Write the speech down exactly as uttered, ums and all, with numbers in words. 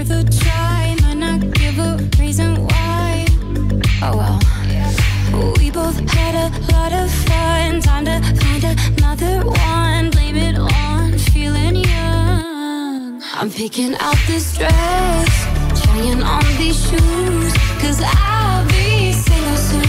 another try. Might not give a reason why. Oh well. We both had a lot of fun. Time to find another one. Blame it on feeling young. I'm picking out this dress, trying on these shoes, 'cause I'll be single soon.